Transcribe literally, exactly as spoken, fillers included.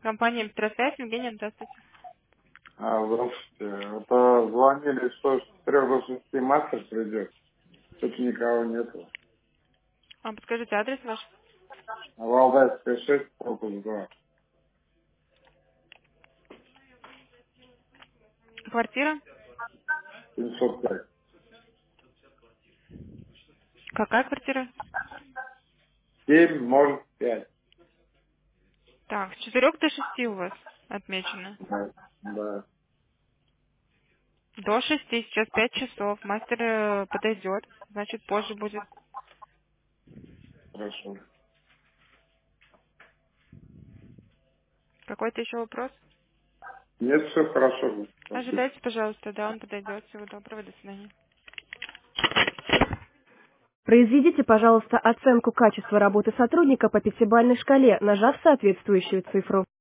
Компания «Электросвязь», Евгения, здравствуйте. А, здравствуйте. Это звонили, что с трех до шести мастер придет. Тут никого нету. А подскажите адрес ваш? А Валдайская шесть, корпус два, Квартира? семьсот пять. Какая квартира? семь ноль пять. Так, с четырех до шести у вас отмечено. Да, да, До шести, сейчас пять часов. Мастер э, подойдет, значит позже будет. хорошо. Какой-то еще вопрос? Нет, все хорошо. Спасибо. Ожидайте, пожалуйста, да, он подойдет. Всего доброго, до свидания. Произведите, пожалуйста, оценку качества работы сотрудника по пятибалльной шкале, нажав соответствующую цифру.